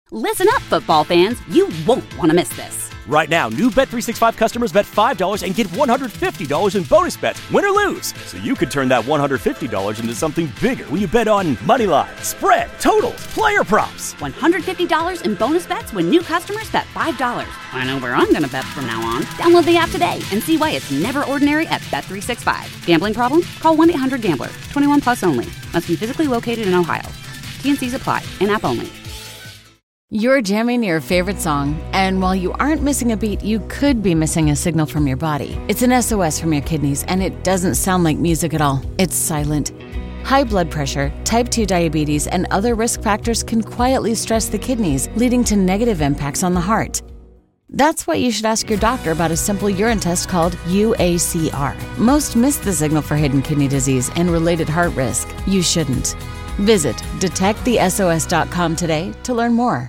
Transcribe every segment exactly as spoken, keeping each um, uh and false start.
Listen up, football fans. You won't want to miss this. Right now, new Bet three sixty-five customers bet five dollars and get one hundred fifty dollars in bonus bets, win or lose. So you could turn that one hundred fifty dollars into something bigger when you bet on money line, spread, totals, player props. one hundred fifty dollars in bonus bets when new customers bet five dollars. I know where I'm going to bet from now on. Download the app today and see why it's never ordinary at Bet three sixty-five. Gambling problem? Call one eight hundred gambler. twenty-one plus only. Must be physically located in Ohio. T N Cs apply. In-app only. You're jamming your favorite song, and while you aren't missing a beat, you could be missing a signal from your body. It's an S O S from your kidneys, and it doesn't sound like music at all. It's silent. High blood pressure, type two diabetes, and other risk factors can quietly stress the kidneys, leading to negative impacts on the heart. That's why you should ask your doctor about a simple urine test called U A C R. Most miss the signal for hidden kidney disease and related heart risk. You shouldn't. Visit detect the S O S dot com today to learn more.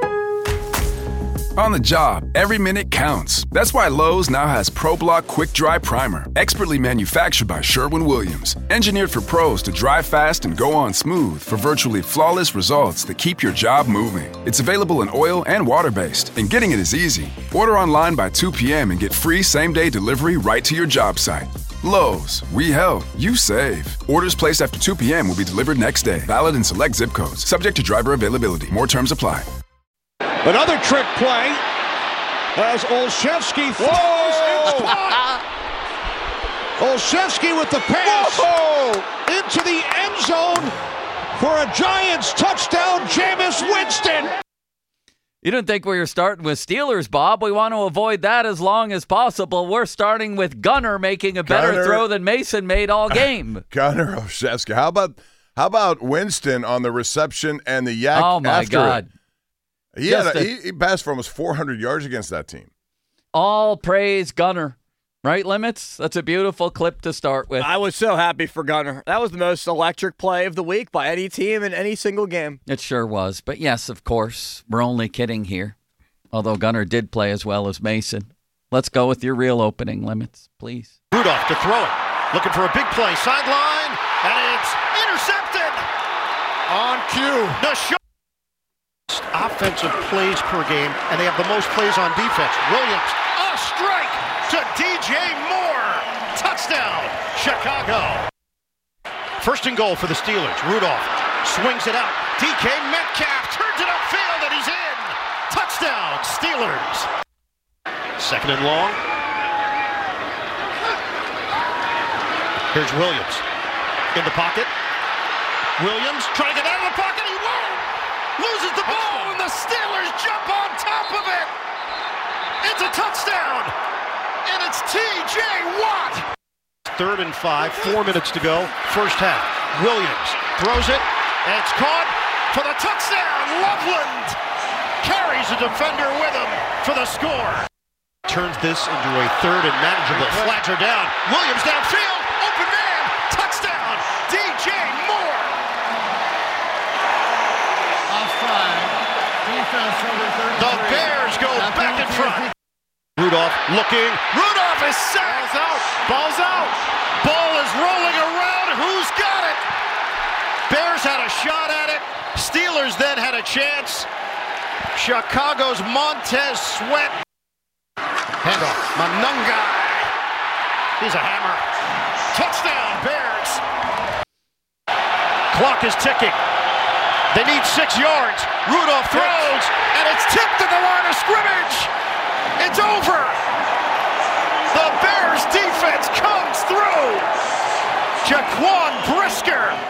On the job, every minute counts. That's why Lowe's now has ProBlock Quick Dry Primer, expertly manufactured by Sherwin-Williams. Engineered for pros to dry fast and go on smooth for virtually flawless results that keep your job moving. It's available in oil and water-based, and getting it is easy. Order online by two p.m. and get free same-day delivery right to your job site. Lowe's, we help, you save. Orders placed after two p.m. will be delivered next day. Valid in select zip codes. Subject to driver availability. More terms apply. Another trick play as Olszewski throws. It's caught. Olszewski with the pass Whoa. into the end zone for a Giants touchdown. Jameis Winston. You didn't think we were starting with Steelers, Bob. We want to avoid that as long as possible. We're starting with Gunner making a better Gunner. throw than Mason made all game. Gunner Olszewski. How about how about Winston on the reception and the yak? Oh my after God. It? He, had a, a, he, he passed for almost four hundred yards against that team. All praise Gunner. Right, Limits? That's a beautiful clip to start with. I was so happy for Gunner. That was the most electric play of the week by any team in any single game. It sure was. But yes, of course, we're only kidding here. Although Gunner did play as well as Mason. Let's go with your real opening, Limits, please. Rudolph to throw it. Looking for a big play. Sideline. And it's intercepted. On cue. The shot. Offensive plays per game, and they have the most plays on defense. Williams, a strike to D J Moore. Touchdown, Chicago. First and goal for the Steelers. Rudolph swings it out. D K Metcalf turns it upfield, and he's in. Touchdown, Steelers. Second and long. Here's Williams in the pocket. Williams trying to get out of the pocket. He won't. Loses the ball, and the Steelers jump on top of it. It's a touchdown, and it's T J Watt. Third and five, four minutes to go, first half. Williams throws it, and it's caught for the touchdown. Loveland carries a defender with him for the score. Turns this into a third and manageable. Flags are down. Williams downfield, open man, touchdown, D J Moore. The Bears go back in front. Rudolph looking. Rudolph is sacked. Ball's out. Ball's out. Ball is rolling around. Who's got it? Bears had a shot at it. Steelers then had a chance. Chicago's Montez Sweat. Handoff. Monungai. He's a hammer. Touchdown, Bears. Clock is ticking. They need six yards. Rudolph throws, and it's tipped at the line of scrimmage. It's over. The Bears defense comes through. Jaquan Brisker.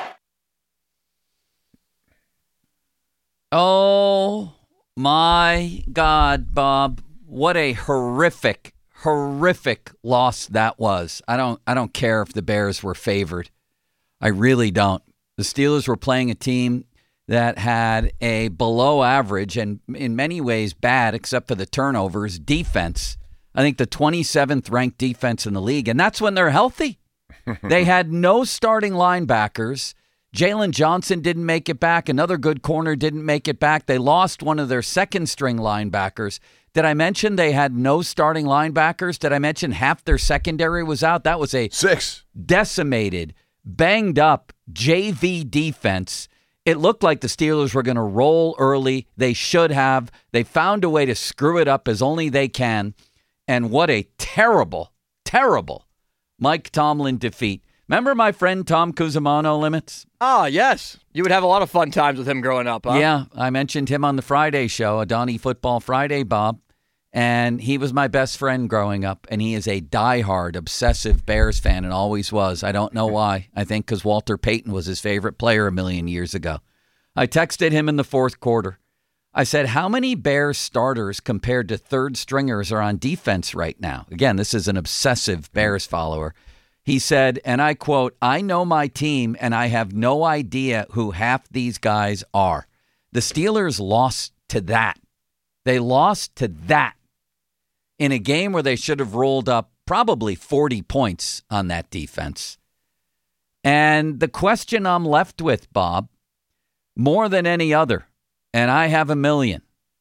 Oh, my God, Bob. What a horrific, horrific loss that was. I don't, I don't care if the Bears were favored. I really don't. The Steelers were playing a team that had a below average and in many ways bad, except for the turnovers, defense. I think the twenty-seventh ranked defense in the league, and that's when they're healthy. They had no starting linebackers. Jalen Johnson didn't make it back. Another good corner didn't make it back. They lost one of their second string linebackers. Did I mention they had no starting linebackers? Did I mention half their secondary was out? That was a six decimated, banged up J V defense It looked like the Steelers were going to roll early. They should have. They found a way to screw it up as only they can. And what a terrible, terrible Mike Tomlin defeat. Remember my friend Tom Cusimano, Limits? Ah, yes. You would have a lot of fun times with him growing up, huh? Yeah, I mentioned him on the Friday show, a Donnie Football Friday, Bob. And he was my best friend growing up, and he is a diehard, obsessive Bears fan and always was. I don't know why. I think because Walter Payton was his favorite player a million years ago. I texted him in the fourth quarter. I said, how many Bears starters compared to third stringers are on defense right now? Again, this is an obsessive Bears follower. He said, and I quote, I know my team, and I have no idea who half these guys are. The Steelers lost to that. They lost to that in a game where they should have rolled up probably forty points on that defense. And the question I'm left with, Bob, more than any other, and I have a million,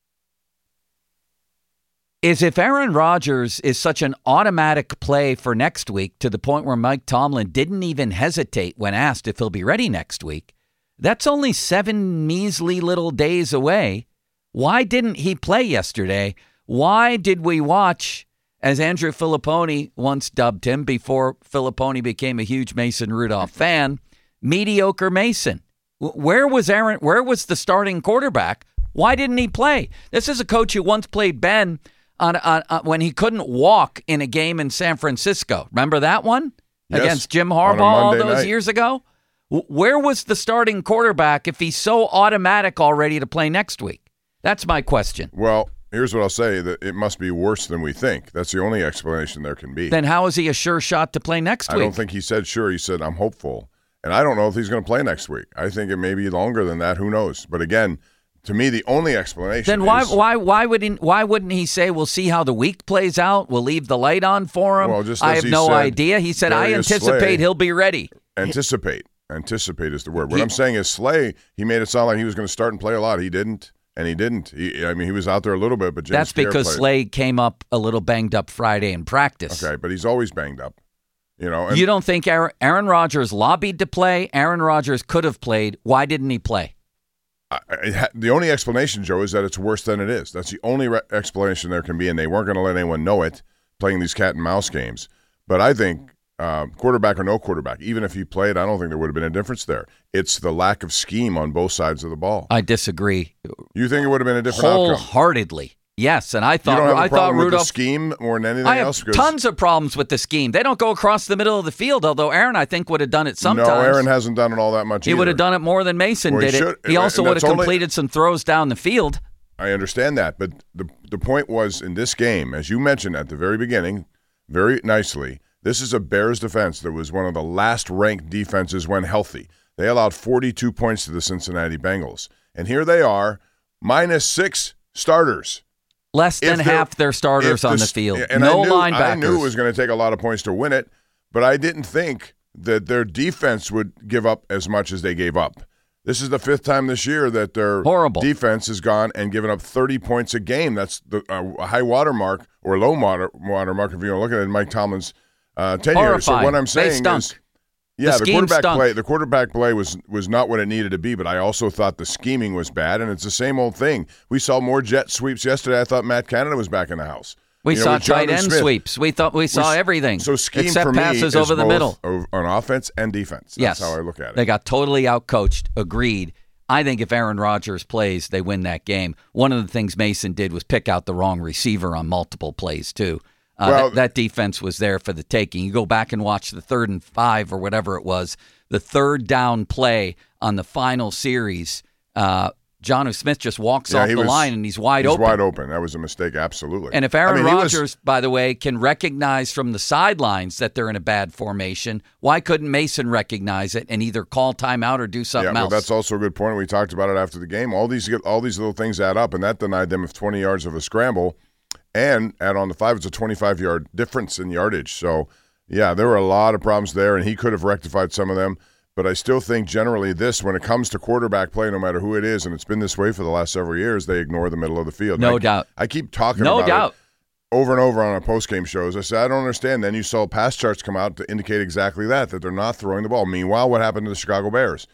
is if Aaron Rodgers is such an automatic play for next week to the point where Mike Tomlin didn't even hesitate when asked if he'll be ready next week, that's only seven measly little days away. Why didn't he play yesterday? Why did we watch, as Andrew Filipponi once dubbed him before Filipponi became a huge Mason Rudolph fan, mediocre Mason? Where was Aaron? Where was the starting quarterback? Why didn't he play? This is a coach who once played Ben on, on, on when he couldn't walk in a game in San Francisco. Remember that one? Yes, against Jim Harbaugh all those night. years ago? Where was the starting quarterback if he's so automatic already to play next week? That's my question. Well, here's what I'll say, that it must be worse than we think. That's the only explanation there can be. Then how is he a sure shot to play next I week? don't think he said sure. He said, I'm hopeful. And I don't know if he's going to play next week. I think it may be longer than that. Who knows? But again, to me, the only explanation Then why is, why why would he, why wouldn't he say we'll see how the week plays out? We'll leave the light on for him. Well, just I as have he no said, idea. He said I Darius anticipate Slay- he'll be ready. Anticipate. Anticipate is the word. What He- I'm saying is Slay, he made it sound like he was going to start and play a lot. He didn't. And he didn't. He, I mean, he was out there a little bit, but James That's Pierre because played. Slade came up a little banged up Friday in practice. Okay, but he's always banged up. You know, and You don't think Aaron, Aaron Rodgers lobbied to play? Aaron Rodgers could have played. Why didn't he play? I, I, the only explanation, Joe, is that it's worse than it is. That's the only re- explanation there can be, and they weren't going to let anyone know it playing these cat and mouse games. But I think uh, quarterback or no quarterback, even if he played, I don't think there would have been a difference there. It's the lack of scheme on both sides of the ball. I disagree. You think it would have been a different outcome? Wholeheartedly. Yes, and I You thought don't have a I thought problem with Rudolph the scheme more than anything I have else? 'Cause- tons of problems with the scheme. They don't go across the middle of the field, although Aaron, I think, would have done it sometimes. No, Aaron hasn't done it all that much He either. would have done it more than Mason Well, he did should- it. He also and would have that's only- completed some throws down the field. I understand that, but the the point was in this game, as you mentioned at the very beginning, very nicely, this is a Bears defense that was one of the last ranked defenses when healthy. They allowed forty-two points to the Cincinnati Bengals. And here they are, minus six starters. Less than If they're- half their starters if on the- the field. And no I knew, linebackers. I knew it was going to take a lot of points to win it, but I didn't think that their defense would give up as much as they gave up. This is the fifth time this year that their Horrible. defense has gone and given up thirty points a game. That's the uh, high water mark or low water, water mark if you want to look at it in Mike Tomlin's uh, tenure. So Horrifying. what I'm They saying stunk. is, yeah, The the, scheme quarterback stunk. play, the quarterback play was was not what it needed to be. But I also thought the scheming was bad, and it's the same old thing. We saw more jet sweeps yesterday. I thought Matt Canada was back in the house. We You know, saw with tight Jonathan end Smith. sweeps. We thought we saw s- everything. So scheme except for me passes is over the both middle. o- on offense and defense. That's Yes, how I look at it. They got totally outcoached. Agreed. I think if Aaron Rodgers plays, they win that game. One of the things Mason did was pick out the wrong receiver on multiple plays too. Uh, Well- that, that defense was there for the taking. You go back and watch the third and five or whatever it was, the third down play on the final series. Uh, Jonnu Smith just walks Yeah, off he the was- line and he's wide he's open. wide open. That was a mistake, absolutely. And if Aaron I mean, he was- Rodgers, by the way, can recognize from the sidelines that they're in a bad formation, why couldn't Mason recognize it and either call timeout or do something yeah, else? well, that's also a good point. We talked about it after the game. All these all these little things add up, and that denied them of twenty yards of a scramble. And add on the five, it's a twenty-five yard difference in yardage. So, yeah, there were a lot of problems there, and he could have rectified some of them. But I still think generally this, when it comes to quarterback play, no matter who it is, and it's been this way for the last several years, they ignore the middle of the field. No I, doubt. I keep talking No about doubt. it over and over on our post-game shows. I said, I don't understand. Then you saw pass charts come out to indicate exactly that, that they're not throwing the ball. Meanwhile, what happened to the Chicago Bears?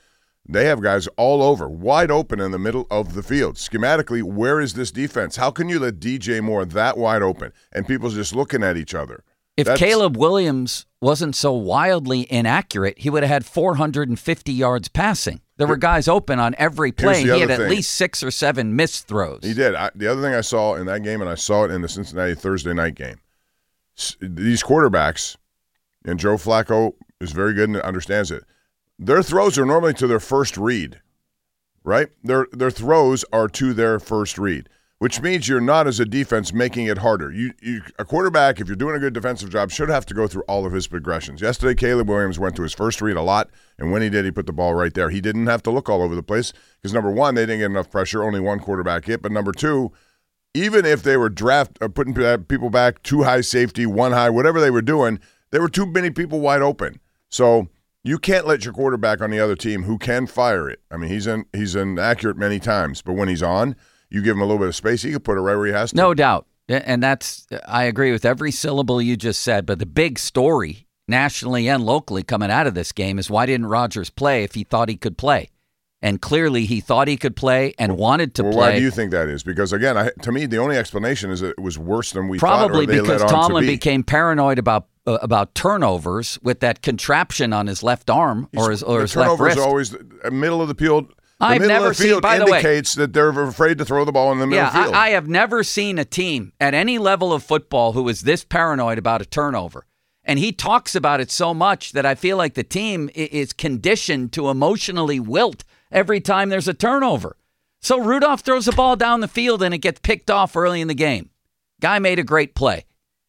They have guys all over, wide open in the middle of the field. Schematically, where is this defense? How can you let D J Moore that wide open and people just looking at each other? If That's, Caleb Williams wasn't so wildly inaccurate, he would have had four hundred fifty yards passing. There were guys open on every play. He had at thing. least six or seven missed throws. He did. I, the other thing I saw in that game, and I saw it in the Cincinnati Thursday night game, s- these quarterbacks, and Joe Flacco is very good and understands it, their throws are normally to their first read, right? Their their throws are to their first read, which means you're not, as a defense, making it harder. You, you a quarterback, if you're doing a good defensive job, should have to go through all of his progressions. Yesterday, Caleb Williams went to his first read a lot, and when he did, he put the ball right there. He didn't have to look all over the place because, number one, they didn't get enough pressure, only one quarterback hit, but number two, even if they were draft uh, putting people back, two high safety, one high, whatever they were doing, there were too many people wide open. So you can't let your quarterback on the other team who can fire it. I mean, he's in, he's inaccurate many times, but when he's on, you give him a little bit of space, he can put it right where he has to. No doubt. And that's, I agree with every syllable you just said, but the big story nationally and locally coming out of this game is why didn't Rodgers play if he thought he could play? And clearly he thought he could play and wanted to well, play. Why do you think that is? Because, again, I, to me, the only explanation is that it was worse than we Probably thought. Probably because Tomlin be. became paranoid about uh, about turnovers with that contraption on his left arm or his, or his left wrist. The turnovers always the middle of the field. The I've middle never of the field seen, by indicates the way, that they're afraid to throw the ball in the middle yeah, of the field. I, I have never seen a team at any level of football who is this paranoid about a turnover. And he talks about it so much that I feel like the team is conditioned to emotionally wilt every time there's a turnover. So Rudolph throws the ball down the field and it gets picked off early in the game. Guy made a great play.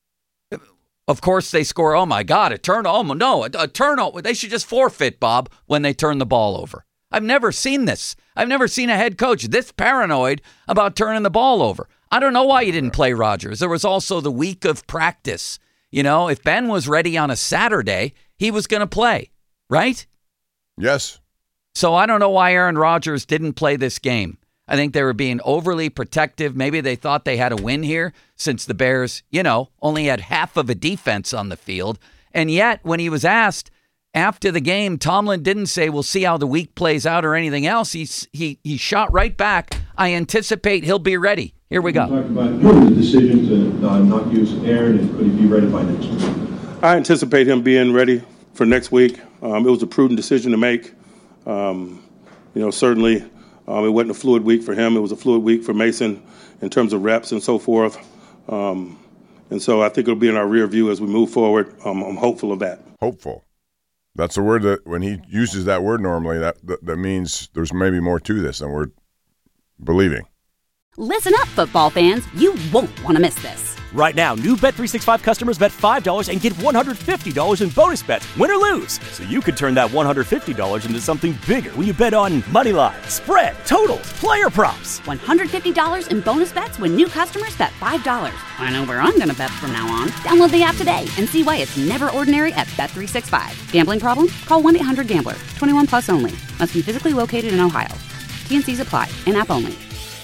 Of course, they score, oh, my God, a turnover. Oh, no, a, a turnover. They should just forfeit, Bob, when they turn the ball over. I've never seen this. I've never seen a head coach this paranoid about turning the ball over. I don't know why you didn't play Rodgers. There was also the week of practice. You know, if Ben was ready on a Saturday, he was going to play, right? Yes. So I don't know why Aaron Rodgers didn't play this game. I think they were being overly protective. Maybe they thought they had a win here since the Bears, you know, only had half of a defense on the field. And yet, when he was asked after the game, Tomlin didn't say, we'll see how the week plays out or anything else. He, he, he shot right back. I anticipate he'll be ready. Here we go. Talk about the decision to uh, not use Aaron, and could he be ready by next week? I anticipate him being ready for next week. Um, it was a prudent decision to make. Um, you know, certainly um, it wasn't a fluid week for him. It was a fluid week for Mason in terms of reps and so forth. Um, and so I think it'll be in our rear view as we move forward. Um, I'm hopeful of that. Hopeful. That's the word that when he uses that word normally, that, that, that means there's maybe more to this than we're believing. Listen up, football fans. You won't want to miss this. Right now, new Bet three sixty-five customers bet five dollars and get one hundred fifty dollars in bonus bets, win or lose. So you could turn that one hundred fifty dollars into something bigger when you bet on money line, spread, totals, player props. one hundred fifty dollars in bonus bets when new customers bet five dollars. I know where I'm going to bet from now on. Download the app today and see why it's never ordinary at Bet three sixty-five. Gambling problem? Call one eight hundred gambler. twenty-one plus only. Must be physically located in Ohio. T N Cs apply. In-app only.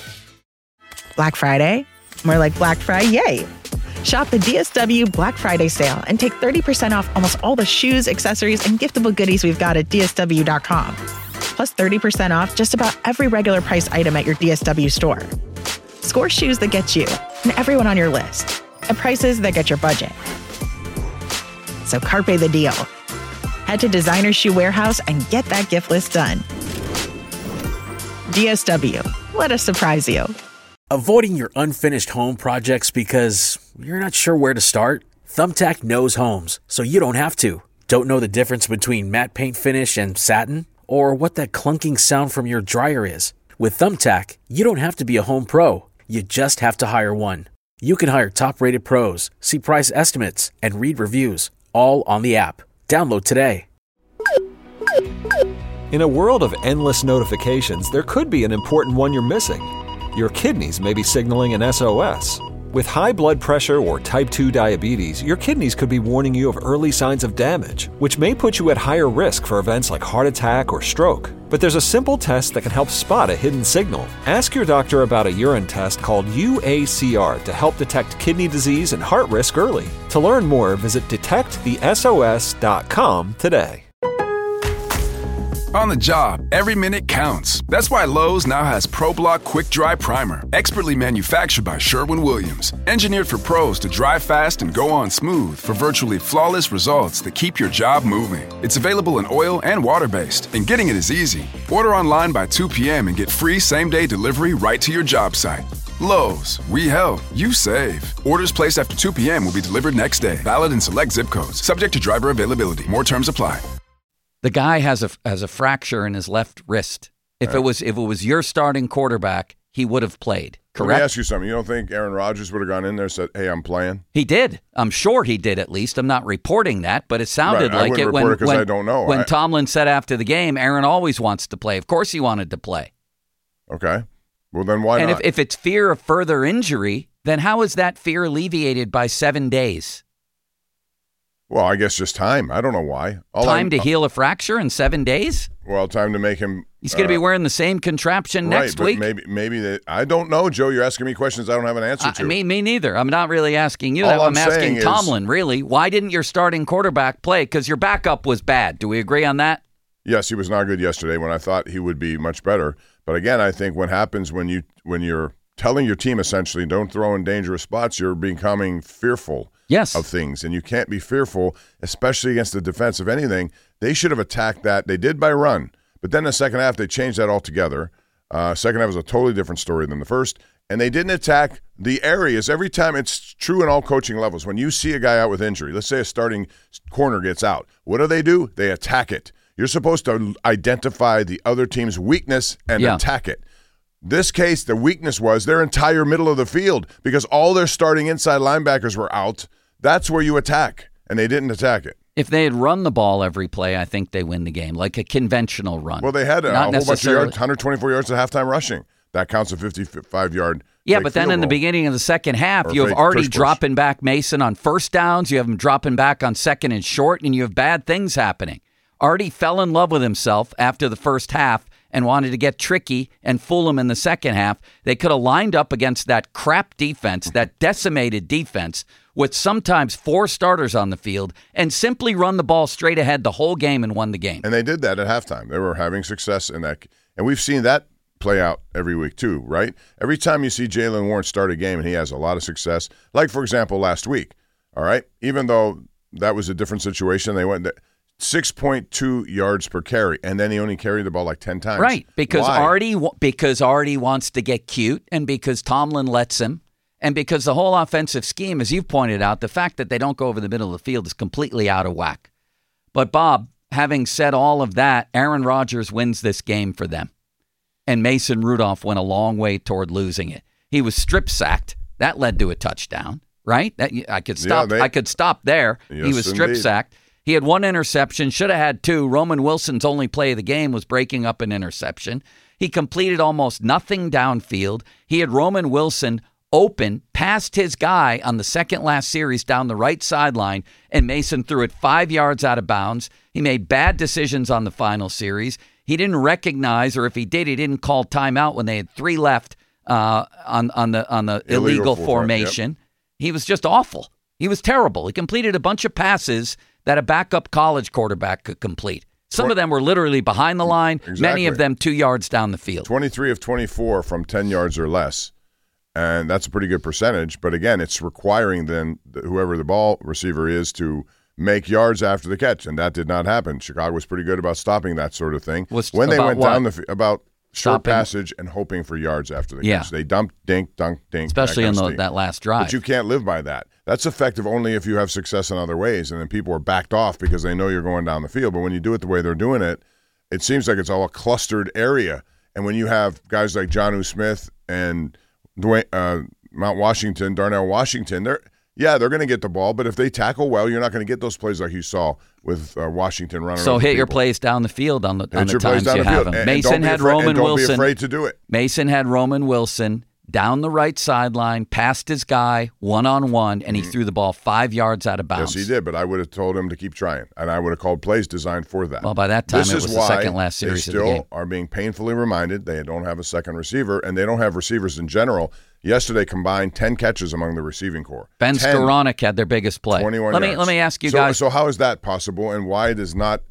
Black Friday? More like Black Friday. Shop the D S W Black Friday sale and take thirty percent off almost all the shoes, accessories, and giftable goodies we've got at D S W dot com. Plus thirty percent off just about every regular price item at your D S W store. Score shoes that get you and everyone on your list at prices that get your budget. So carpe the deal. Head to Designer Shoe Warehouse and get that gift list done. D S W. Let us surprise you. Avoiding your unfinished home projects because you're not sure where to start? Thumbtack knows homes, so you don't have to. Don't know the difference between matte paint finish and satin? Or what that clunking sound from your dryer is? With Thumbtack, you don't have to be a home pro. You just have to hire one. You can hire top-rated pros, see price estimates, and read reviews, all on the app. Download today. In a world of endless notifications, there could be an important one you're missing. Your kidneys may be signaling an S O S. With high blood pressure or type two diabetes, your kidneys could be warning you of early signs of damage, which may put you at higher risk for events like heart attack or stroke. But there's a simple test that can help spot a hidden signal. Ask your doctor about a urine test called U A C R to help detect kidney disease and heart risk early. To learn more, visit detect the S O S dot com today. On the job, every minute counts. That's why Lowe's now has ProBlock Quick Dry Primer, expertly manufactured by Sherwin-Williams. Engineered for pros to dry fast and go on smooth for virtually flawless results that keep your job moving. It's available in oil and water-based, and getting it is easy. Order online by two p.m. and get free same-day delivery right to your job site. Lowe's, we help, you save. Orders placed after two p.m. will be delivered next day. Valid in select zip codes. Subject to driver availability. More terms apply. The guy has a has a fracture in his left wrist. If it was if it was your starting quarterback, he would have played. Correct? Let me ask you something. You don't think Aaron Rodgers would have gone in there and said, "Hey, I'm playing"? He did. I'm sure he did. At least I'm not reporting that, but it sounded Right, I like it wouldn't when report it 'cause when, I don't know. when I- Tomlin said after the game, Aaron always wants to play. Of course, he wanted to play. Okay. Well, then why and not? if if it's fear of further injury, then how is that fear alleviated by seven days? Well, I guess just time. I don't know why. All time I'm- to heal a fracture in seven days? Well, time to make him. He's going to be uh, wearing the same contraption right, next but week. Maybe, maybe they, I don't know, Joe. You're asking me questions I don't have an answer I, to. me, me neither. I'm not really asking you All that. I'm, I'm saying asking is- Tomlin, really. Why didn't your starting quarterback play? Because your backup was bad. Do we agree on that? Yes, he was not good yesterday when I thought he would be much better. But again, I think what happens when you when you're telling your team essentially don't throw in dangerous spots, you're becoming fearful yes. of things, and you can't be fearful, especially against the defense of anything. They should have attacked that. They did by run, but then the second half they changed that altogether. Uh, second half was a totally different story than the first, and they didn't attack the areas. Every time, it's true in all coaching levels. When you see a guy out with injury, let's say a starting corner gets out, what do they do? They attack it. You're supposed to identify the other team's weakness and Yeah. attack it. This case, the weakness was their entire middle of the field because all their starting inside linebackers were out. That's where you attack, and they didn't attack it. If they had run the ball every play, I think they win the game, like a conventional run. Well, they had a, a Not whole bunch of necessarily- yards, one hundred twenty-four yards at halftime rushing. That counts a fifty-five yard. Yeah, fake but then field in the goal. beginning of the second half, Or you have fake already tush push. dropping back Mason on first downs. You have him dropping back on second and short, and you have bad things happening. Artie fell in love with himself after the first half and wanted to get tricky and fool him in the second half. They could have lined up against that crap defense, that decimated defense, with sometimes four starters on the field and simply run the ball straight ahead the whole game and won the game. And they did that at halftime. They were having success in that. And we've seen that play out every week too, right? Every time you see Jalen Warren start a game and he has a lot of success, like, for example, last week, all right? Even though that was a different situation, they went six point two yards per carry, and then he only carried the ball like ten times. Right, because Why? Artie wa- because Artie wants to get cute, and because Tomlin lets him, and because the whole offensive scheme, as you've pointed out, the fact that they don't go over the middle of the field is completely out of whack. But Bob, having said all of that, Aaron Rodgers wins this game for them, and Mason Rudolph went a long way toward losing it. He was strip sacked. That led to a touchdown, right? That I could stop. Yeah, they- I could stop there. he Yes, was strip indeed. sacked. He had one interception, should have had two. Roman Wilson's only play of the game was breaking up an interception. He completed almost nothing downfield. He had Roman Wilson open, past his guy on the second last series down the right sideline, and Mason threw it five yards out of bounds. He made bad decisions on the final series. He didn't recognize, or if he did, he didn't call timeout when they had three left uh, on, on the on the Illegal illegal, full- formation. He was just awful. He was terrible. He completed a bunch of passes that a backup college quarterback could complete. Some of them were literally behind the line, many Exactly. of them two yards down the field. twenty-three of twenty-four from ten yards or less. And that's a pretty good percentage. But again, it's requiring then th- whoever the ball receiver is to make yards after the catch. And that did not happen. Chicago was pretty good about stopping that sort of thing. Was when they about went what? down the f- about short Stopping- passage and hoping for yards after the Yeah. catch. They dumped, dink, dunk, dink. Especially that in kind of the, thing. that last drive. But you can't live by that. That's effective only if you have success in other ways, and then people are backed off because they know you're going down the field. But when you do it the way they're doing it, it seems like it's all a clustered area. And when you have guys like Jonnu Smith and Dwayne, uh, Mount Washington, Darnell Washington, they're yeah, they're going to get the ball, but if they tackle well, you're not going to get those plays like you saw with uh, Washington running. So over hit your people. plays down the field on the, Hit on the your plays times down you the have field. them. And- and Mason don't be had afraid- Roman and don't Wilson. be afraid to do it. Mason had Roman Wilson down the right sideline, past his guy, one-on-one, and he threw the ball five yards out of bounds. Yes, he did, but I would have told him to keep trying, and I would have called plays designed for that. Well, by that time, this it is was the why second last series they of the still game. are being painfully reminded they don't have a second receiver, and they don't have receivers in general. Yesterday, combined ten catches among the receiving corps. Ben ten, Skoranek had their biggest play. twenty-one Let me yards. let me ask you so, guys. So how is that possible, and why does not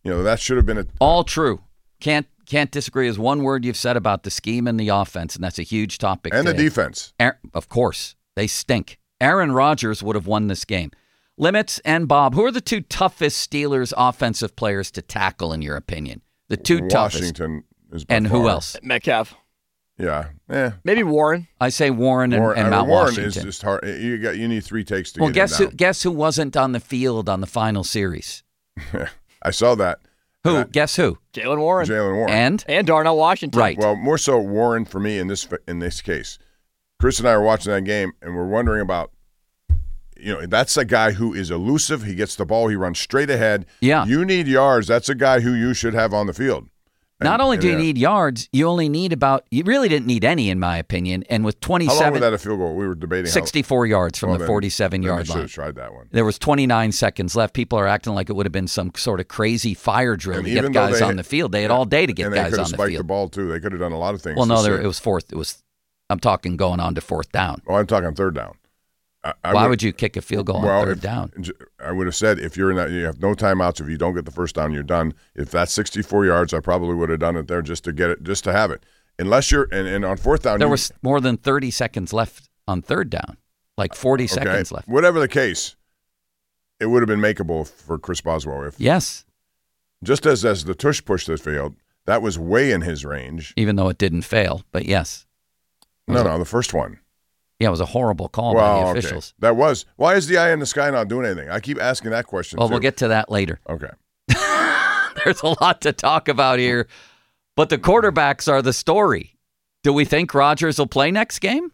You know, that should have been a all true. Can't can't disagree. Is one word you've said about the scheme and the offense, and that's a huge topic. And today. the defense, Aaron, of course, they stink. Aaron Rodgers would have won this game. Limits and Bob, who are the two toughest Steelers offensive players to tackle in your opinion? The two toughest. Washington is by and far. who else? Metcalf. Yeah, eh. Maybe Warren. I say Warren and, Warren, and I mean, Mount Warren Washington. is just hard. You got you need three takes to well, get guess him who? down. Guess who wasn't on the field on the final series? I saw that. Who? I, guess who? Jalen Warren. Jalen Warren. And and Darnell Washington. Right. Well, more so Warren for me in this in this case. Chris and I were watching that game, and we're wondering about. You know, that's a guy who is elusive. He gets the ball. He runs straight ahead. Yeah. You need yards. That's a guy who you should have on the field. And, Not only do you yeah. need yards, you only need about, you really didn't need any, in my opinion. And with twenty-seven. How long was that a field goal? We were debating. sixty-four how, yards from well, the then, forty-seven-yard then line. should have tried that one. There was twenty-nine seconds left. People are acting like it would have been some sort of crazy fire drill And to get even though guys they on had- the field. They had yeah, all day to get and they guys could on have the spiked field. the ball, too. They could have done a lot of things. Well, no, to there, save- it was fourth. It was, I'm talking going on to fourth down. Oh, I'm talking third down. I, I Why would, would you kick a field goal well, on third if- down? I would have said if you're in that, you have no timeouts. If you don't get the first down, you're done. If that's sixty-four yards, I probably would have done it there just to get it, just to have it. Unless you're, and, and on fourth down, There you, was more than thirty seconds left on third down, like forty okay, seconds left. Whatever the case, it would have been makeable for Chris Boswell. If Yes, just as as the tush push that failed, that was way in his range. even though it didn't fail, but yes. No, no, the first one. Yeah, it was a horrible call well, by the okay. officials. That was. Why is the eye in the sky not doing anything? I keep asking that question. Well, too. we'll get to that later. Okay. There's a lot to talk about here, but the quarterbacks are the story. Do we think Rodgers will play next game?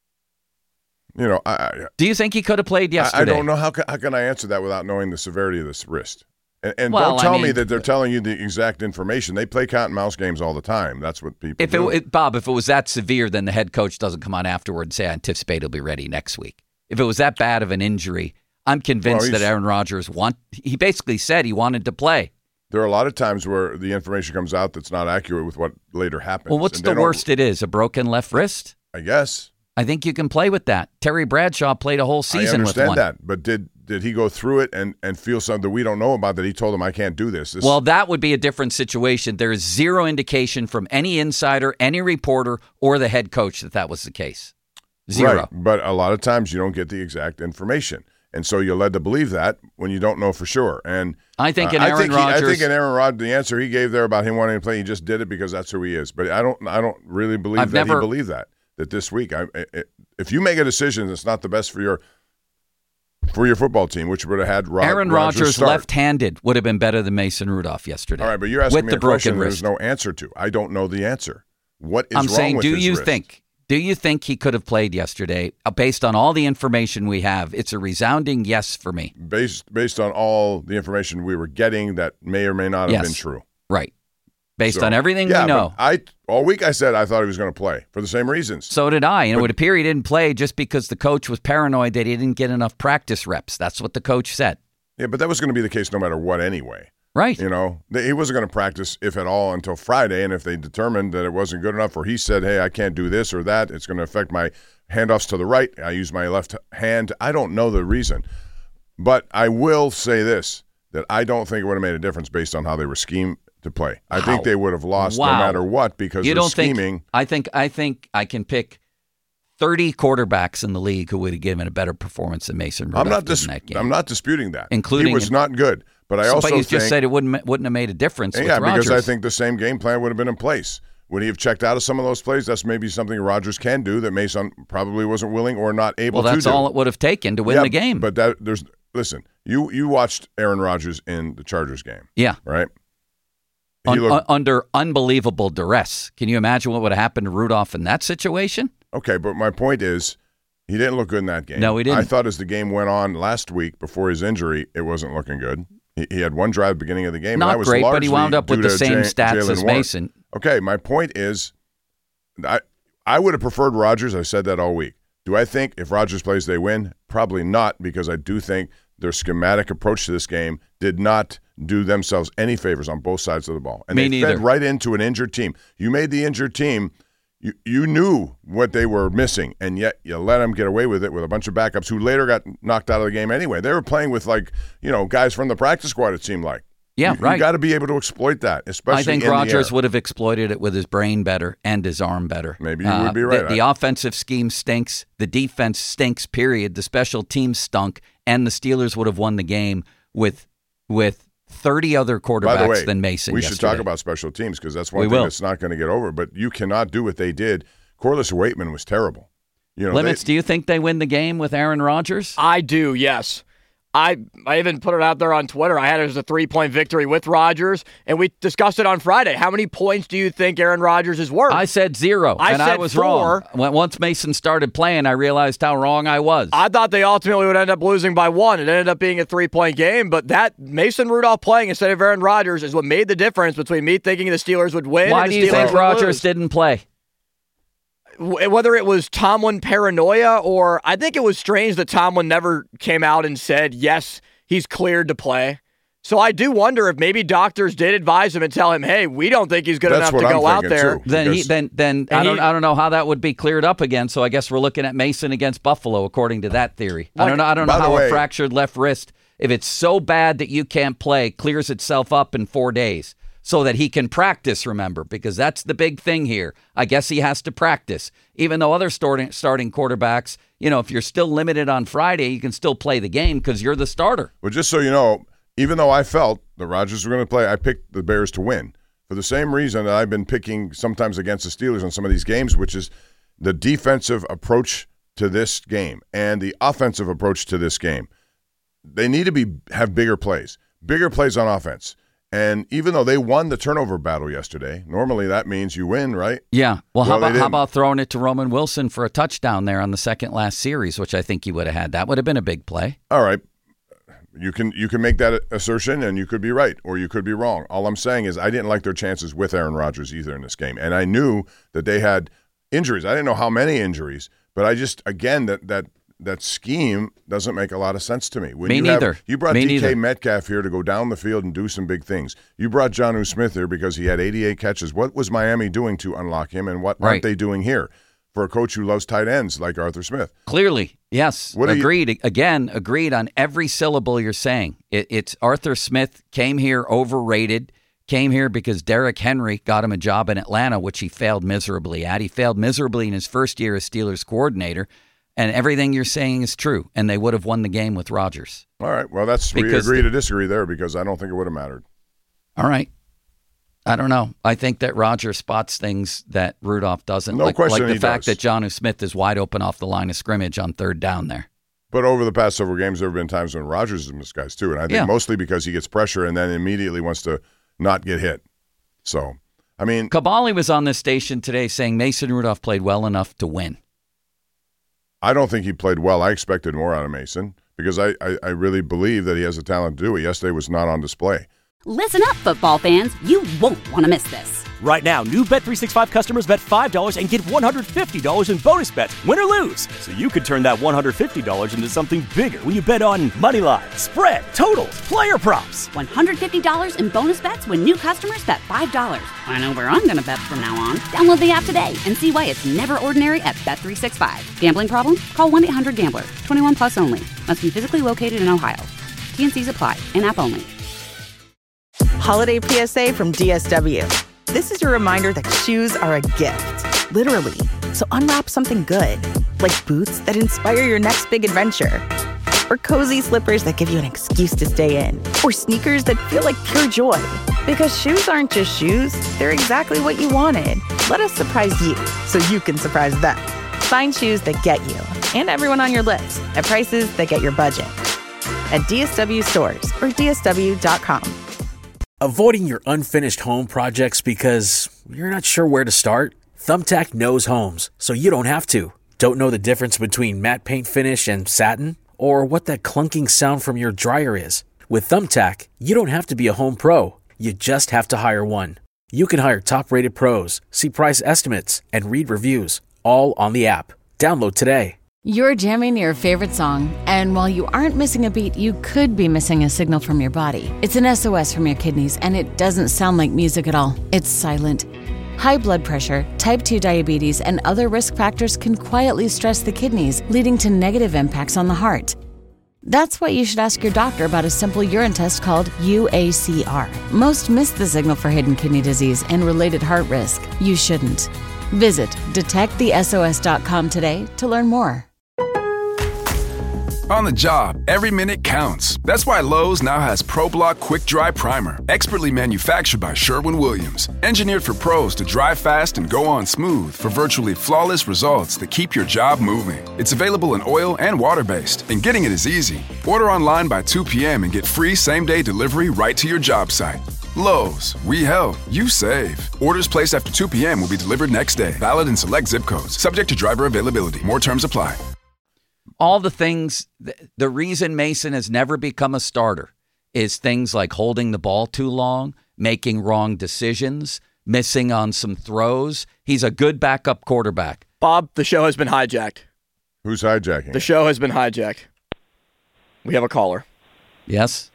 You know, I, I Do you think he could have played yesterday? I, I don't know how can, how can I answer that without knowing the severity of this wrist. And, and Well, don't I tell mean- me that they're telling you the exact information. They play cat and mouse games all the time. That's what people If it, do. it, Bob, if it was that severe, then the head coach doesn't come on afterward and say, I anticipate he'll be ready next week. If it was that bad of an injury, I'm convinced Well, that he's- Aaron Rodgers want. He basically said he wanted to play. There are a lot of times where the information comes out that's not accurate with what later happens. Well, what's And they the don't- worst it is? A broken left wrist? I guess. I think you can play with that. Terry Bradshaw played a whole season I with understand one. that, but did did he go through it and, and feel something that we don't know about that he told him I can't do this? this Well, that would be a different situation. There is zero indication from any insider, any reporter, or the head coach that that was the case. Zero. Right, but a lot of times you don't get the exact information. And so you're led to believe that when you don't know for sure. And I think in uh, Aaron I think he, I Rodgers- think in Aaron Rodgers, the answer he gave there about him wanting to play, he just did it because that's who he is. But I don't, I don't really believe I've that never- he believed that. That this week, I, I, if you make a decision that's not the best for your for your football team, which would have had Rod, Aaron Rodgers Rodgers start. left-handed would have been better than Mason Rudolph yesterday. All right, but you're asking with me the a question broken that wrist. there's no answer to. I don't know the answer. What is I'm wrong saying, with do his you wrist? think? Do you think he could have played yesterday? Uh, based on all the information we have, it's a resounding yes for me. Based based on all the information we were getting that may or may not have Yes. been true. Right. Based So, on everything yeah, we know. but I all week I said I thought he was going to play for the same reasons. So did I. And But- it would appear he didn't play just because the coach was paranoid that he didn't get enough practice reps. That's what the coach said. Yeah, but that was going to be the case no matter what anyway. Right. You know, They- he wasn't going to practice, if at all, until Friday. And if they determined that it wasn't good enough, or he said, hey, I can't do this or that, it's going to affect my handoffs to the right. I use my left hand. I don't know the reason. But I will say this, that I don't think it would have made a difference based on how they were schemed to play. I think Wow. they would have lost Wow. no matter what because you they're don't scheming. Think, I think I think I can pick thirty quarterbacks in the league who would have given a better performance than Mason Rudolph I'm not did dis- in that game. I'm not disputing that. Including- he was not good. But I So- also but you think, just said it wouldn't wouldn't have made a difference. yeah, with because I Rodgers. think the same game plan would have been in place. Would he have checked out of some of those plays? That's maybe something Rodgers can do that Mason probably wasn't willing or not able well, to that's do. all it would have taken to win Yeah, the game. But that there's listen, you you watched Aaron Rodgers in the Chargers game. Yeah. Right? He Un- looked- un- under unbelievable duress. Can you imagine what would have happened to Rudolph in that situation? Okay, but my point is he didn't look good in that game. No, he didn't. I thought as the game went on last week before his injury, it wasn't looking good. He, he had one drive at the beginning of the game. and Not that was great, but he largely wound up with due the to same Ja- stats Jalen as Warren. Mason. Okay, my point is I I would have preferred Rodgers. I said that all week. Do I think if Rodgers plays they win? Probably not, because I do think their schematic approach to this game did not do themselves any favors on both sides of the ball. And Me they neither. fed right into an injured team. You made the injured team you, you knew what they were missing, and yet you let them get away with it with a bunch of backups who later got knocked out of the game anyway. They were playing with, like, you know, guys from the practice squad, it seemed like. Yeah, you, right. You got to be able to exploit that, especially I think in Rodgers the air. would have exploited it with his brain better and his arm better. Maybe you uh, would be right. The, the offensive scheme stinks. The defense stinks, period. The special teams stunk. And the Steelers would have won the game with with thirty other quarterbacks By the way, than Mason we yesterday. should talk about special teams because that's one we thing will. that's not going to get over. But you cannot do what they did. Corliss Waitman was terrible. You know, Limits, they, do you think they win the game with Aaron Rodgers? I do, yes. I I even put it out there on Twitter. I had it as a three-point victory with Rodgers, and we discussed it on Friday. How many points do you think Aaron Rodgers is worth? I said zero, I and said I was four. wrong. When, once Mason started playing, I realized how wrong I was. I thought they ultimately would end up losing by one. It ended up being a three-point game, but that Mason Rudolph playing instead of Aaron Rodgers is what made the difference between me thinking the Steelers would win Why and the do you Steelers think would Rodgers lose. didn't play? Whether it was Tomlin paranoia or I think it was strange that Tomlin never came out and said, yes, he's cleared to play. So I do wonder if maybe doctors did advise him and tell him, hey, we don't think he's good That's enough to what go I'm out there. too, Then he, then then I don't he- I don't know how that would be cleared up again. So I guess we're looking at Mason against Buffalo according to that theory. I Like- don't know I don't By know the how way- a fractured left wrist, if it's so bad that you can't play, clears itself up in four days. So that he can practice, remember, because that's the big thing here. I guess he has to practice. Even though other starting starting quarterbacks, you know, if you're still limited on Friday, you can still play the game because you're the starter. Well, just so you know, even though I felt the Rodgers were going to play, I picked the Bears to win for the same reason that I've been picking sometimes against the Steelers on some of these games, which is the defensive approach to this game and the offensive approach to this game. They need to be have bigger plays, bigger plays on offense. And even though they won the turnover battle yesterday, normally that means you win, right? Yeah. Well, how Well, they about how didn't. about throwing it to Roman Wilson for a touchdown there on the second last series, which I think he would have had. That would have been a big play. All right. You can you can make that assertion, and you could be right, or you could be wrong. All I'm saying is I didn't like their chances with Aaron Rodgers either in this game. And I knew that they had injuries. I didn't know how many injuries, but I just, again, that that that scheme doesn't make a lot of sense to me. When Me you neither. Have, you brought Me D K neither. Metcalf here to go down the field and do some big things. You brought Jonnu Smith here because he had eighty-eight catches. What was Miami doing to unlock him, and what Right. aren't they doing here for a coach who loves tight ends like Arthur Smith? Clearly, yes. What do you- agreed. Again, agreed on every syllable you're saying. It, it's Arthur Smith came here overrated, came here because Derrick Henry got him a job in Atlanta, which he failed miserably at. He failed miserably in his first year as Steelers coordinator. And everything you're saying is true, and they would have won the game with Rodgers. All right. Well, that's we Because agree the- to disagree there because I don't think it would have mattered. All right. I don't know. I think that Rodgers spots things that Rudolph doesn't. No like, question like the he fact does. that Jonnu Smith is wide open off the line of scrimmage on third down there. But over the past several games, there have been times when Rodgers has missed guys too, and I think Yeah. mostly because he gets pressure and then immediately wants to not get hit. So, I mean, Kabali was on this station today saying Mason Rudolph played well enough to win. I don't think he played well. I expected more out of Mason because I, I, I really believe that he has the talent to do it. Yesterday was not on display. Listen up, football fans. You won't want to miss this. Right now, new Bet three sixty-five customers bet five dollars and get one hundred fifty dollars in bonus bets, win or lose. So you could turn that one hundred fifty dollars into something bigger when you bet on money line, spread, totals, player props. one hundred fifty dollars in bonus bets when new customers bet five dollars. I know where I'm going to bet from now on. Download the app today and see why it's never ordinary at Bet three sixty-five. Gambling problem? Call one eight hundred gambler. twenty-one plus only. Must be physically located in Ohio. T and Cs apply. In-app only. Holiday P S A from D S W. This is your reminder that shoes are a gift, literally. So unwrap something good, like boots that inspire your next big adventure, or cozy slippers that give you an excuse to stay in, or sneakers that feel like pure joy. Because shoes aren't just shoes, they're exactly what you wanted. Let us surprise you so you can surprise them. Find shoes that get you and everyone on your list at prices that get your budget. At D S W stores or D S W dot com. Avoiding your unfinished home projects because you're not sure where to start? Thumbtack knows homes, so you don't have to. Don't know the difference between matte paint finish and satin? Or what that clunking sound from your dryer is? With Thumbtack, you don't have to be a home pro. You just have to hire one. You can hire top-rated pros, see price estimates, and read reviews, all on the app. Download today. You're jamming your favorite song, and while you aren't missing a beat, you could be missing a signal from your body. It's an S O S from your kidneys, and it doesn't sound like music at all. It's silent. High blood pressure, type two diabetes, and other risk factors can quietly stress the kidneys, leading to negative impacts on the heart. That's why you should ask your doctor about a simple urine test called U A C R. Most miss the signal for hidden kidney disease and related heart risk. You shouldn't. Visit detect the S O S dot com today to learn more. On the job, every minute counts. That's why Lowe's now has ProBlock Quick Dry Primer, expertly manufactured by Sherwin-Williams. Engineered for pros to dry fast and go on smooth for virtually flawless results that keep your job moving. It's available in oil and water-based, and getting it is easy. Order online by two p.m. and get free same-day delivery right to your job site. Lowe's, we help, you save. Orders placed after two p.m. will be delivered next day. Valid in select zip codes. Subject to driver availability. More terms apply. All the things, the reason Mason has never become a starter is things like holding the ball too long, making wrong decisions, missing on some throws. He's a good backup quarterback. Bob, the show has been hijacked. Who's hijacking? The show has been hijacked. We have a caller. Yes?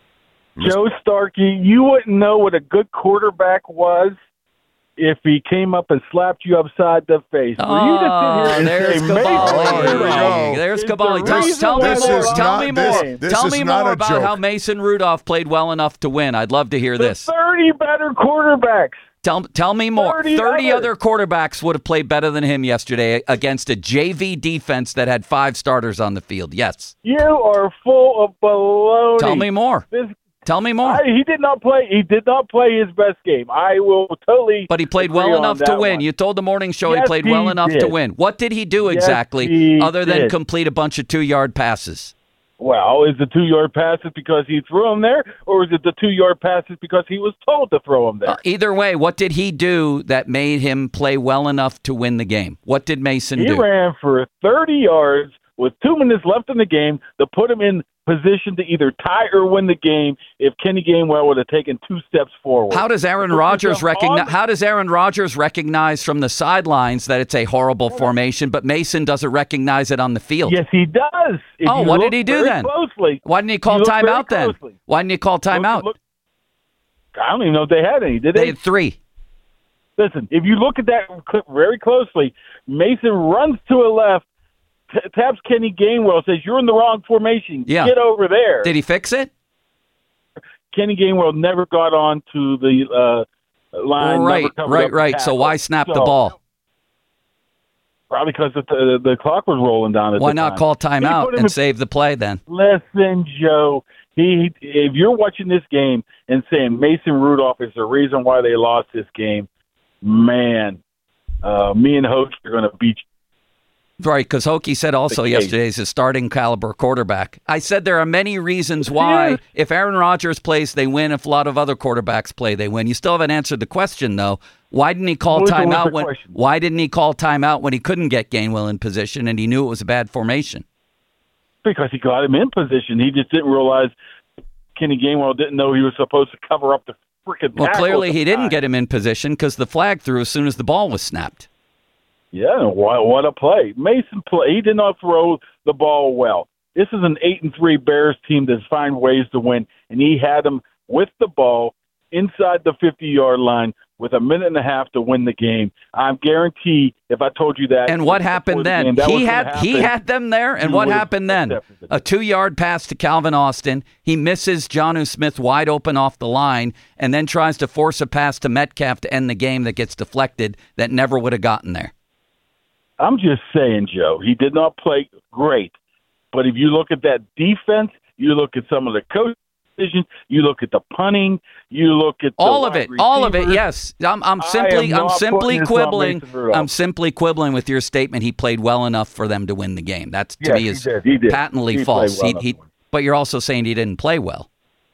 Joe Starkey, you wouldn't know what a good quarterback was if he came up and slapped you upside the face. Oh, there's Cavalli. There's Cavalli. Tell, tell me more. Tell me more. Tell me more about how Mason Rudolph played well enough to win. I'd love to hear this. thirty better quarterbacks. Tell, tell me more. thirty, thirty other. other quarterbacks would have played better than him yesterday against a J V defense that had five starters on the field. Yes. You are full of baloney. Tell me more. This, Tell me more. I, he did not play. He did not play his best game. I will totally. But he played well enough to win. One. You told the morning show yes, he played well he enough did. to win. What did he do yes, exactly he other than did. complete a bunch of two-yard passes? Well, is the two-yard passes because he threw them there, or is it the two-yard passes because he was told to throw them there? Uh, either way, what did he do that made him play well enough to win the game? What did Mason he do? He ran for thirty yards with two minutes left in the game to put him in position to either tie or win the game if Kenny Gainwell would have taken two steps forward. How does Aaron Rodgers recognize? How does Aaron Rodgers recognize from the sidelines that it's a horrible formation, but Mason doesn't recognize it on the field? Yes, he does. If oh, what did he do then? Closely, Why didn't he call timeout then? Closely. Why didn't he call timeout? Look, look, I don't even know if they had any. Did they? They had three. Listen, if you look at that clip very closely, Mason runs to a left. T- taps Kenny Gainwell, says, you're in the wrong formation. Yeah. Get over there. Did he fix it? Kenny Gainwell never got on to the uh, line. Right, never right, right. So why snap so, the ball? Probably because the, the, the clock was rolling down at Why the not time. call timeout and in, save the play then? Listen, Joe, he, if you're watching this game and saying Mason Rudolph is the reason why they lost this game, man, uh, me and Hoach are going to beat you. Right, because Hokie said also yesterday he's a starting caliber quarterback. I said there are many reasons why if Aaron Rodgers plays, they win. If a lot of other quarterbacks play, they win. You still haven't answered the question, though. Why didn't he call timeout when? Question? Why didn't he call timeout when he couldn't get Gainwell in position and he knew it was a bad formation? Because he got him in position. He just didn't realize Kenny Gainwell didn't know he was supposed to cover up the freaking. Well, clearly he didn't get him in position because the flag threw as soon as the ball was snapped. Yeah, what, what a play. Mason play. He did not throw the ball well. This is an eight and three Bears team that finds ways to win, and he had them with the ball inside the fifty-yard line with a minute and a half to win the game. I'm guaranteed if I told you that. And what happened then? The game, he had he had them there, and what happened then? A two-yard pass to Calvin Austin. He misses Jonnu Smith wide open off the line, and then tries to force a pass to Metcalf to end the game that gets deflected that never would have gotten there. I'm just saying, Joe, he did not play great. But if you look at that defense, you look at some of the coach decisions, you look at the punting, you look at the all of it, receivers. all of it. Yes, I'm, I'm simply, I'm simply quibbling. I'm simply quibbling with your statement. He played well enough for them to win the game. That's to yes, me is he did. He did. patently he false. Well he, he, but you're also saying he didn't play well.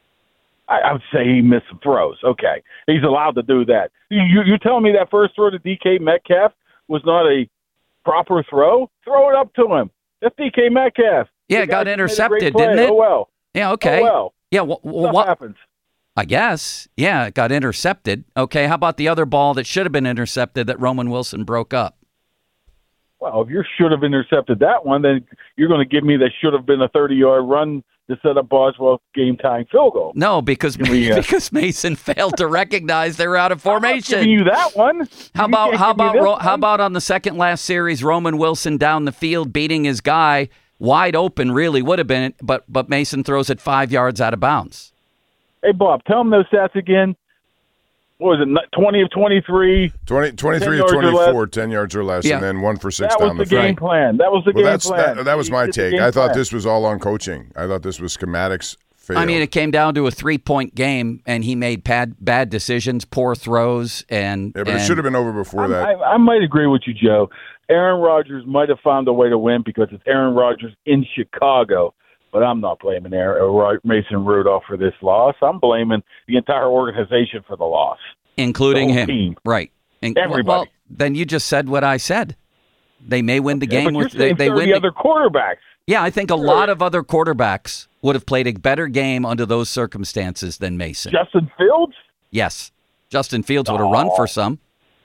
I, I would say he missed some throws. Okay, he's allowed to do that. You, you're telling me that first throw to D K Metcalf was not a proper throw? Throw it up to him. That's D K Metcalf. Yeah, it got intercepted, didn't it? Oh, well. Yeah, okay. Oh, well. Yeah, well, Stuff what happens? I guess. Yeah, it got intercepted. Okay, how about the other ball that should have been intercepted that Roman Wilson broke up? Well, if you should have intercepted that one, then you're going to give me that should have been a thirty-yard run to set up Boswell's game-tying field goal. No, because we, uh, because Mason failed to recognize they were out of formation. I'm not giving you that one. How You about can't how give me about this Ro- one. how about on the second last series, Roman Wilson down the field beating his guy wide open really would have been, but but Mason throws it five yards out of bounds. Hey, Bob, tell him those stats again. What was it, twenty of twenty-three? twenty, twenty-three of twenty-four, ten yards or less, yeah. and then one for six that down was the the game field. plan. That was the well, game that's, plan. That, that was my It's take. the I thought plan. this was all on coaching. I thought this was schematics failed. I mean, it came down to a three-point game, and he made bad, bad decisions, poor throws, and yeah, but and it should have been over before I, that. I, I might agree with you, Joe. Aaron Rodgers might have found a way to win because it's Aaron Rodgers in Chicago. But I'm not blaming Aaron, Mason Rudolph for this loss. I'm blaming the entire organization for the loss. Including the whole him. Team. Right. In- Everybody. Well, then you just said what I said. They may win the Yeah, game. but you're with they, saying they win the the, other quarterbacks. Yeah, I think a Sure. lot of other quarterbacks would have played a better game under those circumstances than Mason. Justin Fields? Yes. Justin Fields would have run for some.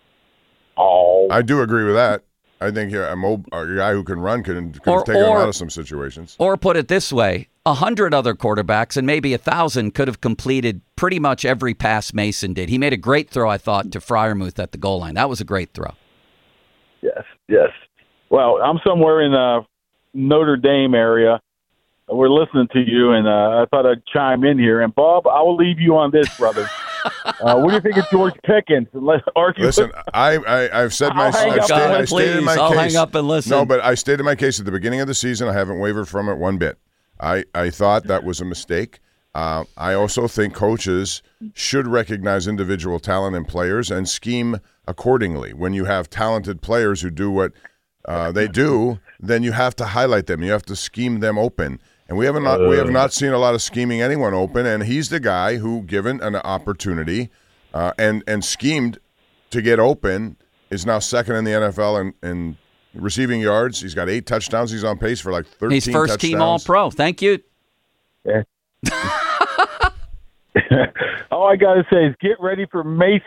Oh. I do agree with that. I think a, mob, a guy who can run can, can Or- take him or- out of some situations. Or put it this way, a hundred other quarterbacks and maybe a thousand could have completed pretty much every pass Mason did. He made a great throw, I thought, to Freiermuth at the goal line. That was a great throw. Yes, yes. Well, I'm somewhere in the Notre Dame area. We're listening to you, and uh, I thought I'd chime in here. And, Bob, I will leave you on this, brother. uh, what do you think of George Pickens? Let's argue. Listen, I, I, I've said my I'll hang I've up stated, and I listen. stated my Please, I'll case. hang up and listen. No, but I stated my case at the beginning of the season. I haven't wavered from it one bit. I, I thought that was a mistake. Uh, I also think coaches should recognize individual talent in players and scheme accordingly. When you have talented players who do what uh, they do, then you have to highlight them. You have to scheme them open. And we have not we have not seen a lot of scheming anyone open. And he's the guy who, given an opportunity uh, and and schemed to get open, is now second in the N F L in, in receiving yards. He's got eight touchdowns. He's on pace for like thirteen. He's first touchdowns. team All Pro. Thank you. Yeah. All I got to say is get ready for Mason.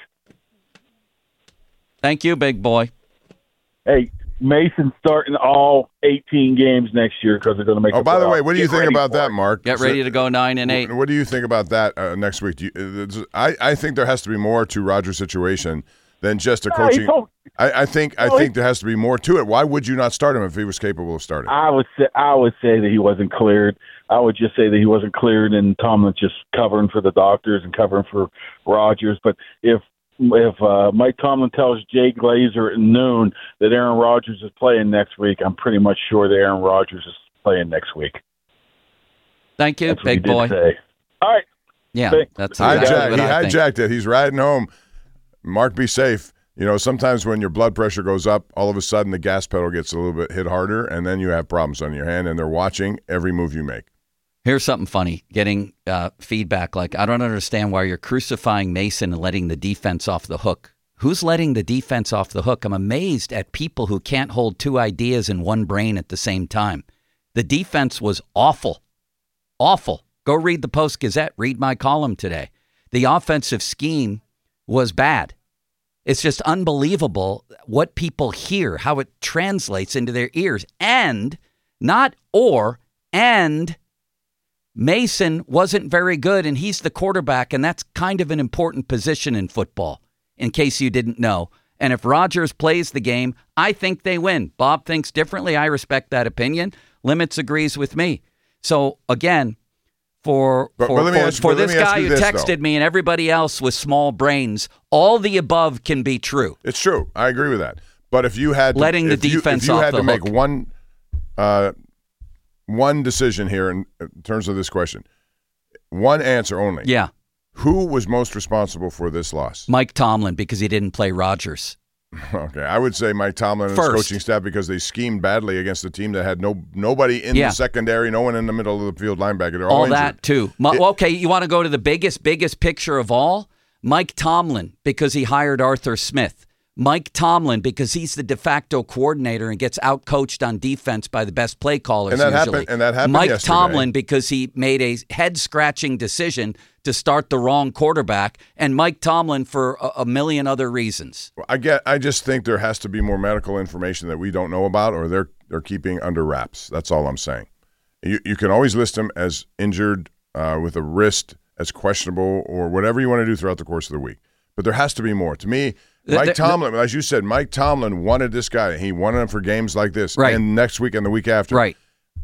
Thank you, big boy. Hey, Mason starting all eighteen games next year because they're going to make. Oh, the by the playoffs. way, what do you Get think ready about for that, it. Mark? Get ready to go nine and eight. What do you think about that uh, next week? Do you, uh, I, I think there has to be more to Rodgers' situation than just a No, coaching. he told- I, I think I No, think he- there has to be more to it. Why would you not start him if he was capable of starting? I would say I would say that he wasn't cleared. I would just say that he wasn't cleared, and Tomlin's just covering for the doctors and covering for Rodgers. But if if uh, Mike Tomlin tells Jay Glazer at noon that Aaron Rodgers is playing next week, I'm pretty much sure that Aaron Rodgers is playing next week. Thank you, That's what he big did boy. say. All right. Yeah, Thanks. that's Hijack, exactly he what I think. hijacked it. He's riding home. Mark, be safe. You know, sometimes when your blood pressure goes up, all of a sudden the gas pedal gets a little bit hit harder, and then you have problems on your hand, and they're watching every move you make. Here's something funny, getting uh, feedback like, I don't understand why you're crucifying Mason and letting the defense off the hook. Who's letting the defense off the hook? I'm amazed at people who can't hold two ideas in one brain at the same time. The defense was awful. Awful. Go read the Post-Gazette. Read my column today. The offensive scheme was bad. It's just unbelievable what people hear, how it translates into their ears. And, not or, and Mason wasn't very good, and he's the quarterback, and that's kind of an important position in football, in case you didn't know. And if Rodgers plays the game, I think they win. Bob thinks differently. I respect that opinion. Limits agrees with me. So, again, for But- for, but let me for, ask- for but let this me ask guy you who this, texted though. me and everybody else with small brains, all the above can be true. It's true. I agree with that. But if you had to, Letting the if you- defense if you off had the to make hook. one uh, one decision here in, in terms of this question, one answer only. Yeah. Who was most responsible for this loss? Mike Tomlin, because he didn't play Rodgers. Okay, I would say Mike Tomlin and First. his coaching staff because they schemed badly against a team that had no nobody in Yeah. the secondary, no one in the middle of the field linebacker. They're all, All injured. that, too. Mi- It- okay, you want to go to the biggest, biggest picture of all? Mike Tomlin, because he hired Arthur Smith. Mike Tomlin, because he's the de facto coordinator and gets outcoached on defense by the best play callers And that usually. happened- and that happened Mike yesterday. Tomlin, because he made a head-scratching decision to start the wrong quarterback, and Mike Tomlin for a, a million other reasons. I get. I just think there has to be more medical information that we don't know about, or they're they're keeping under wraps. That's all I'm saying. You you can always list him as injured uh, with a wrist, as questionable, or whatever you want to do throughout the course of the week. But there has to be more. To me, The- Mike the- Tomlin, as you said, Mike Tomlin wanted this guy. He wanted him for games like this, Right. and next week and the week after. Right.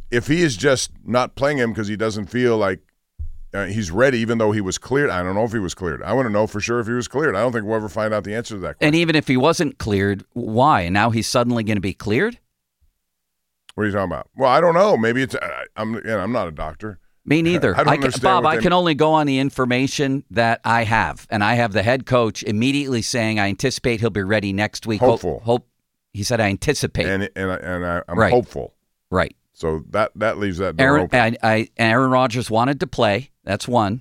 if he is just not playing him because he doesn't feel like uh, he's ready, even though he was cleared, I don't know if he was cleared. I want to know for sure if he was cleared. I don't think we'll ever find out the answer to that question. And even if he wasn't cleared, why? And now he's suddenly going to be cleared? What are you talking about? Well, I don't know. Maybe it's uh, I'm. You know, I'm not a doctor. Me neither. I don't I understand can, Bob, what I they- can only go on the information that I have, and I have the head coach immediately saying, "I anticipate he'll be ready next week." Hopeful. Hope. hope he said, "I anticipate," and and, I- and I, I'm Right. hopeful. Right. So that that leaves that door Aaron, open. I, I, Aaron Rodgers wanted to play. That's one.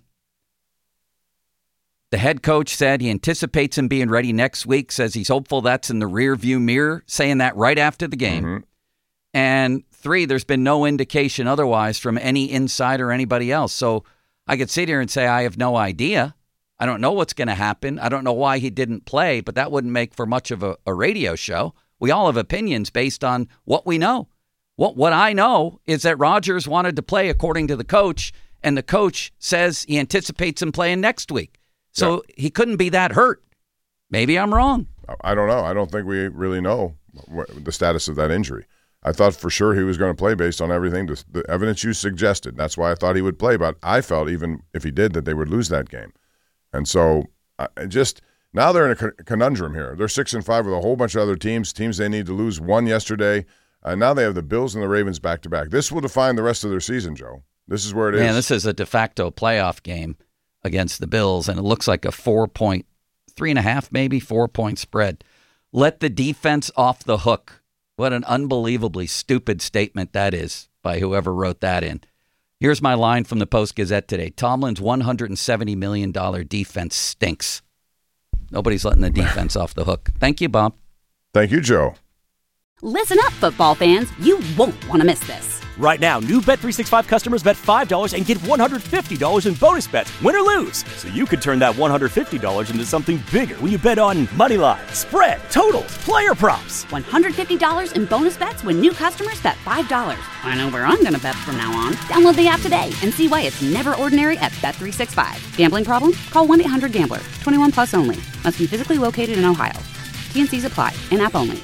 The head coach said he anticipates him being ready next week, says he's hopeful that's in the rear view mirror, saying that right after the game. Mm-hmm. And three, there's been no indication otherwise from any insider or anybody else. So I could sit here and say I have no idea. I don't know what's going to happen. I don't know why he didn't play, but that wouldn't make for much of a, a radio show. We all have opinions based on what we know. What what I know is that Rodgers wanted to play according to the coach, and the coach says he anticipates him playing next week. So yeah. He couldn't be that hurt. Maybe I'm wrong. I don't know. I don't think we really know what, the status of that injury. I thought for sure he was going to play based on everything, the, the evidence you suggested. That's why I thought he would play, but I felt even if he did that they would lose that game. And so I just now they're in a conundrum here. They're six and five with a whole bunch of other teams, teams they need to lose. One yesterday. Uh, now they have the Bills and the Ravens back to back. This will define the rest of their season, Joe. This is where it is. Man, this is a de facto playoff game against the Bills, and it looks like a four point, three and a half, maybe four point spread. Let the defense off the hook. What an unbelievably stupid statement that is by whoever wrote that in. Here's my line from the Post-Gazette today. Tomlin's one hundred seventy million dollars defense stinks. Nobody's letting the defense off the hook. Thank you, Bob. Thank you, Joe. Listen up, football fans. You won't want to miss this. Right now, new Bet three sixty-five customers bet five dollars and get one hundred fifty dollars in bonus bets, win or lose. So you could turn that one hundred fifty dollars into something bigger when you bet on money line, spread, totals, player props. one hundred fifty dollars in bonus bets when new customers bet five dollars. I know where I'm going to bet from now on. Download the app today and see why it's never ordinary at Bet three sixty-five. Gambling problem? Call one eight hundred gambler. twenty-one plus only. Must be physically located in Ohio. T and C's apply. In-app only.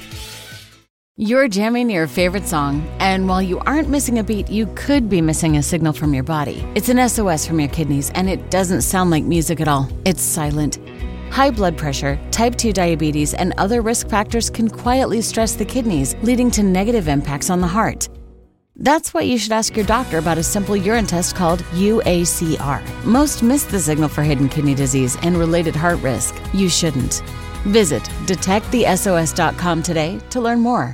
You're jamming your favorite song, and while you aren't missing a beat, you could be missing a signal from your body. It's an S O S from your kidneys, and it doesn't sound like music at all. It's silent. High blood pressure, type two diabetes, and other risk factors can quietly stress the kidneys, leading to negative impacts on the heart. That's why you should ask your doctor about a simple urine test called U A C R. Most miss the signal for hidden kidney disease and related heart risk. You shouldn't. Visit detect the S O S dot com today to learn more.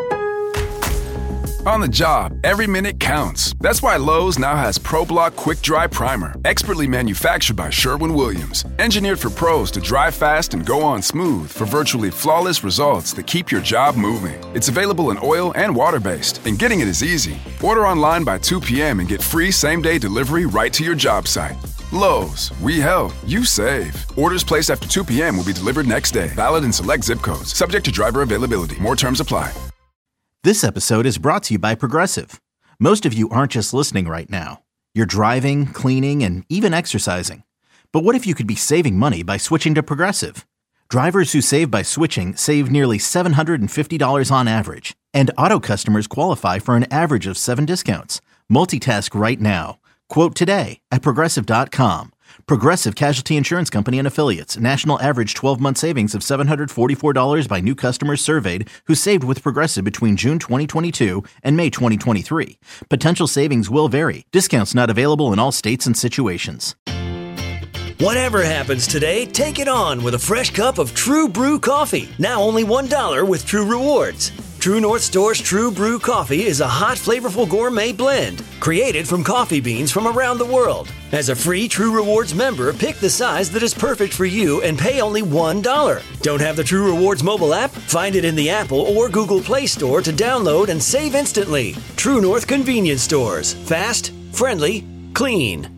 On the job, every minute counts. That's why Lowe's now has ProBlock Quick Dry Primer, expertly manufactured by Sherwin-Williams. Engineered for pros to dry fast and go on smooth for virtually flawless results that keep your job moving. It's available in oil and water-based, and getting it is easy. Order online by two p.m. and get free same-day delivery right to your job site. Lowe's, we help, you save. Orders placed after two p.m. will be delivered next day. Valid in select zip codes. Subject to driver availability. More terms apply. This episode is brought to you by Progressive. Most of you aren't just listening right now. You're driving, cleaning, and even exercising. But what if you could be saving money by switching to Progressive? Drivers who save by switching save nearly seven hundred fifty dollars on average. And auto customers qualify for an average of seven discounts. Multitask right now. Quote today at Progressive dot com. Progressive Casualty Insurance Company and Affiliates. National average twelve-month savings of seven hundred forty-four dollars by new customers surveyed who saved with Progressive between June twenty twenty-two and May twenty twenty-three. Potential savings will vary. Discounts not available in all states and situations. Whatever happens today, take it on with a fresh cup of True Brew coffee. Now only one dollar with True Rewards. True North Store's True Brew coffee is a hot, flavorful gourmet blend created from coffee beans from around the world. As a free True Rewards member, pick the size that is perfect for you and pay only one dollar. Don't have the True Rewards mobile app? Find it in the Apple or Google Play Store to download and save instantly. True North Convenience Stores. Fast, friendly, clean.